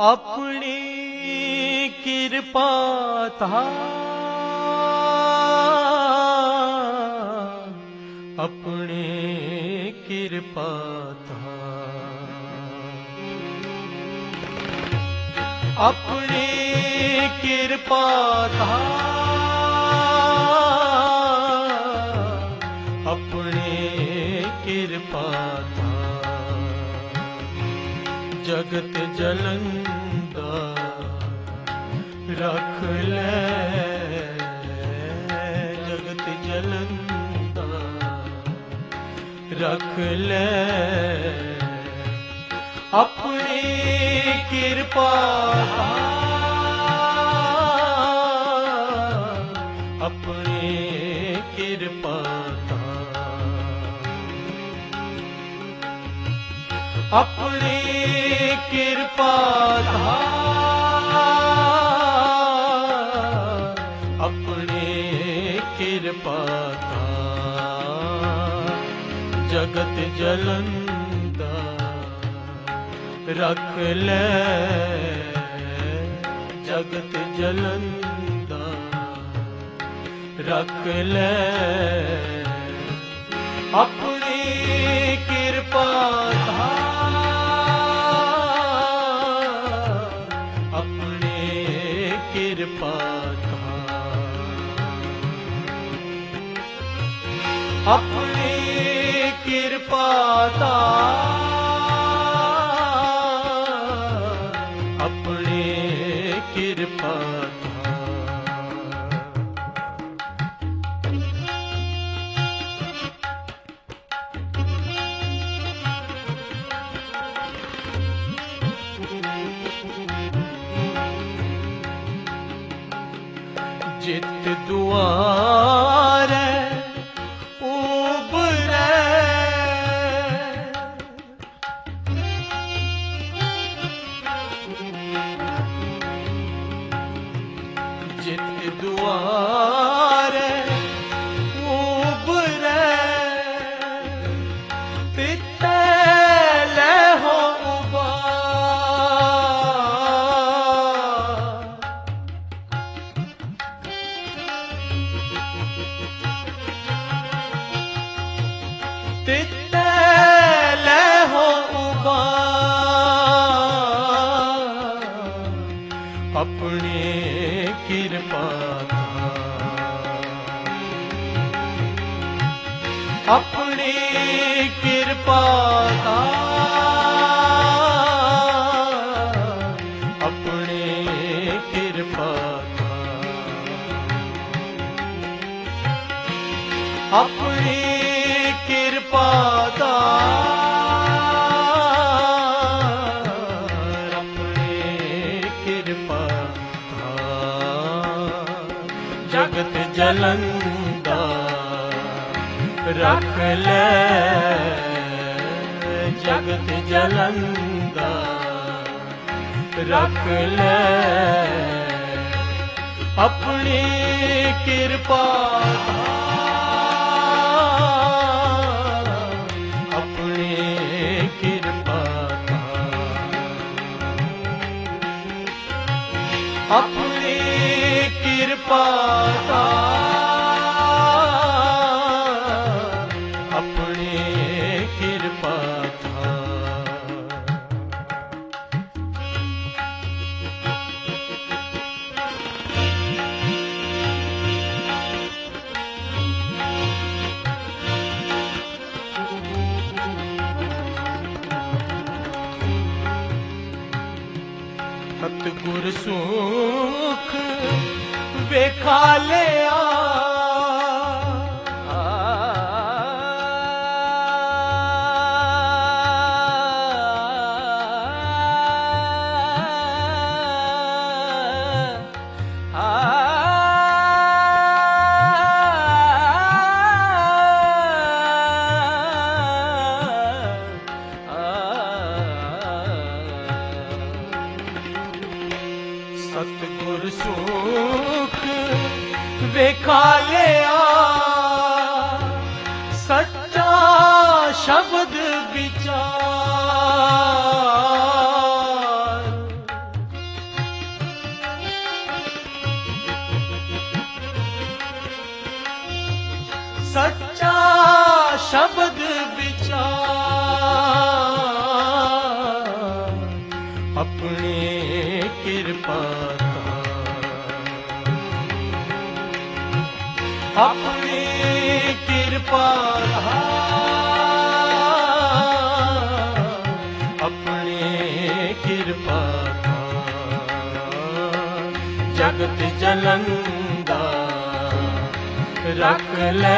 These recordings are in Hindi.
अपनी कृपा था, अपनी कृपा था, अपनी कृपा था, अपनी कृपा था। जगत जलंदा रख ले, जगत जलंदा रख ले, अपनी कृपा था, अपनी कृपा था, अपनी कृपा था, अपनी कृपा था। जगत जलंदा रख ले, जगत जलंदा रख ले, अपनी कृपा था, अपनी कृपा था, अपनी कृपा था, अपनी कृपा था। जित दुआरे उबरे, जित दुआरे उबरे, तिते लहो उबार, तिते लहो उबार, अपनी कृपा था, अपनी कृपा था, अपनी कृपा था, अपनी कृपा था, अपनी कृपा था। जगत जलंदा रख ले, जगत जलंदा रख ले, अपनी कृपा था, अपनी कृपा था, अपनी कृपा था, अपनी कृपा था। सतगुर सुख वेखा लिया, सतगुर सुख वेखा लिया, सच्चा शब्द विचार, किरपा अपनी किरपा जगत जलंदा रख ले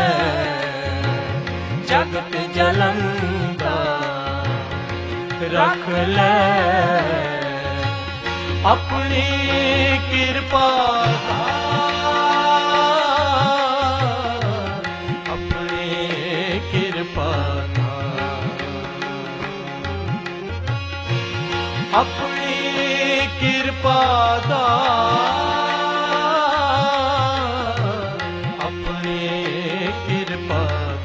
जगत जलंदा रख ले अपनी किरपा अपनी किरपा अपनी किरपा अपनी किरपा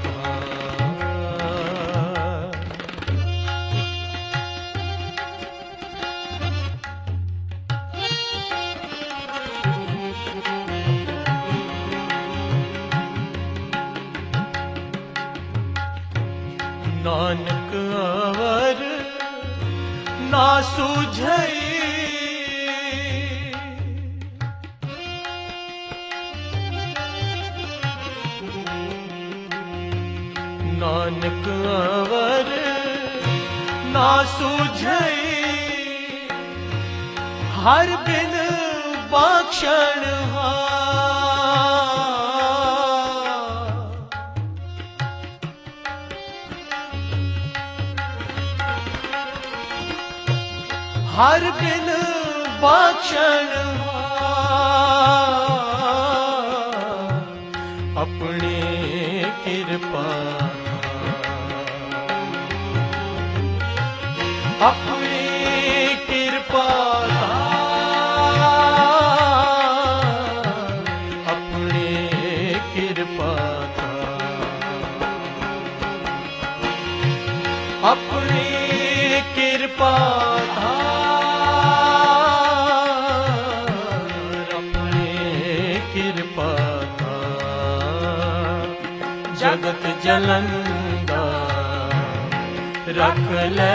नानक अवर ना सूझई नानक अवर ना सूझई हर बिन बाक्षण हर बिन बाक्षण अपनी किरपा अपनी किरपा अपनी किरपा अपनी किरपा जगत जलंदा रख ले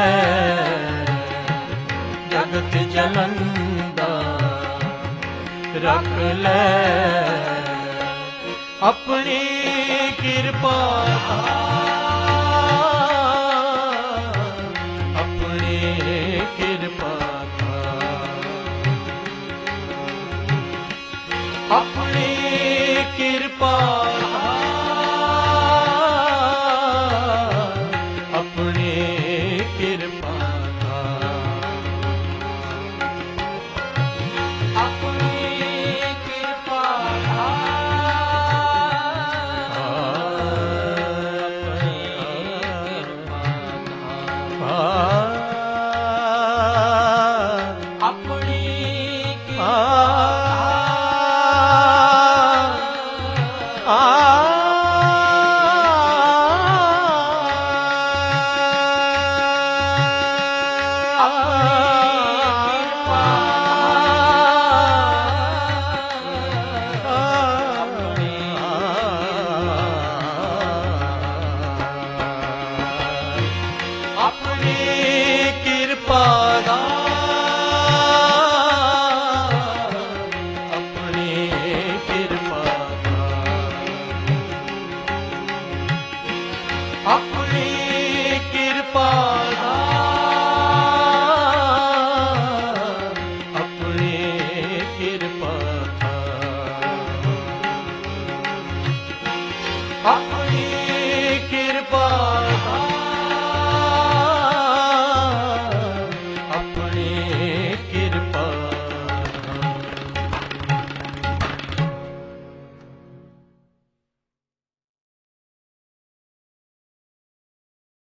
जगत जलंदा रख ले अपनी किरपा अपनी किरपा अपनी किरपा अपनी किरपा अपनी किरपा अपनी अपनी किरपा अपनी किरपा अपनी